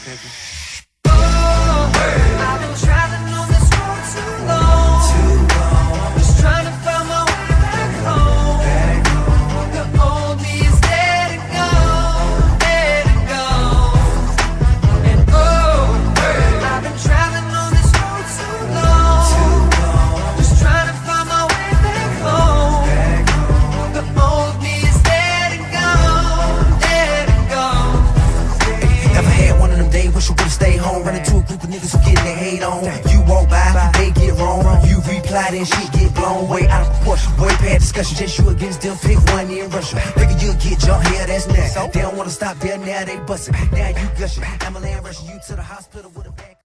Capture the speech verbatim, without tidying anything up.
pimping. I've been traveling on this road too long, too long. Just trying to find my way back home. Back home. The old me is dead and gone, dead and gone. And oh, I've been traveling on this road too long, too long. Just trying to find my way back home. Back home. The old me is dead and gone, dead and gone. Never had one of them days, wish you would've stayed home. Running to a group of niggas who getting their hate on. You walk by, they get wrong. You reply, then shit get blown way out of proportion. Way past discussion, just you against them, pick one in Russia. Figure you'll get jumped here, that's next. They don't wanna stop there, now they bustin'. Now you gushing. Amalan rushing you to the hospital with a bag.